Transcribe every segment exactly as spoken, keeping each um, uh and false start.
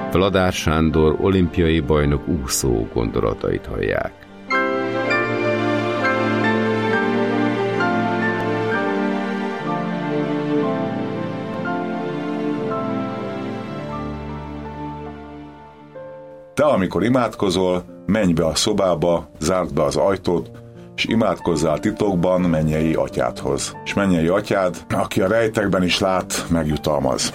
Vladár Sándor olimpiai bajnok úszó gondolatait hallják. Te, amikor imádkozol, menj be a szobába, zárd be az ajtót, és imádkozzál titokban mennyei atyádhoz. És mennyei atyád, aki a rejtekben is lát, megjutalmaz.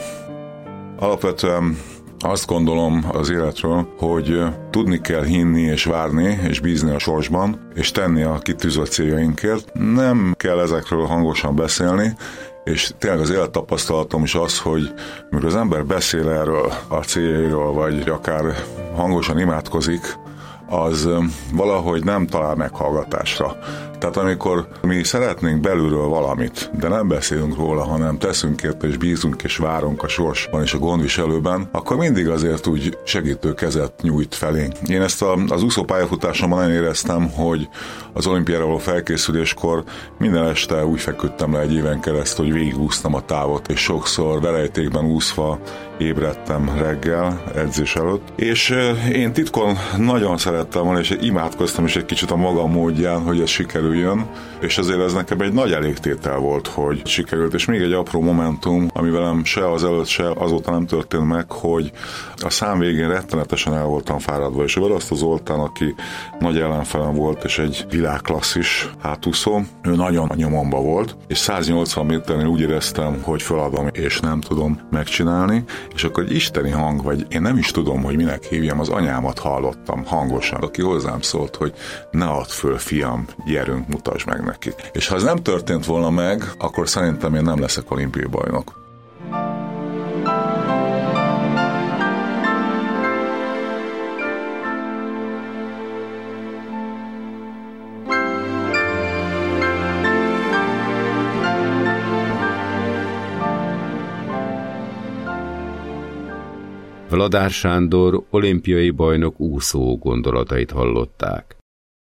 Alapvetően azt gondolom az életről, hogy tudni kell hinni és várni, és bízni a sorsban, és tenni a kitűzött céljainkért. Nem kell ezekről hangosan beszélni, és tényleg az élettapasztalatom is az, hogy amikor az ember beszél erről a céljairól, vagy akár hangosan imádkozik, az valahogy nem talál meghallgatásra. Tehát amikor mi szeretnénk belülről valamit, de nem beszélünk róla, hanem teszünk érte, és bízunk, és várunk a sorsban és a gondviselőben, akkor mindig azért úgy segítő kezet nyújt felénk. Én ezt a, az úszópályafutásomban nagyon éreztem, hogy az olimpiára való felkészüléskor minden este úgy feküdtem le egy éven keresztül, hogy végigúsztam a távot, és sokszor verejtékben úszva ébredtem reggel, edzés előtt. És én titkon nagyon szerettem volna, és imádkoztam is egy kicsit a magam módján, hogy ez sikerüljön, és azért ez nekem egy nagy elégtétel volt, hogy sikerült. És még egy apró momentum, ami velem se az előtt, se azóta nem történt meg, hogy a szám végén rettenetesen el voltam fáradva, és Varasztó Zoltán, aki nagy ellenfelem volt, és egy világklasszis hátúszó, ő nagyon a nyomomba volt, és száznyolcvan méternél úgy éreztem, hogy feladom, és nem tudom megcsinálni, és akkor egy isteni hang, vagy én nem is tudom, hogy minek hívjam, az anyámat hallottam hangosan, aki hozzám szólt, hogy ne add föl, fiam, gyerünk, mutasd meg neki. És ha ez nem történt volna meg, akkor szerintem én nem leszek olimpiai bajnok. Vladár Sándor olimpiai bajnok úszó gondolatait hallották.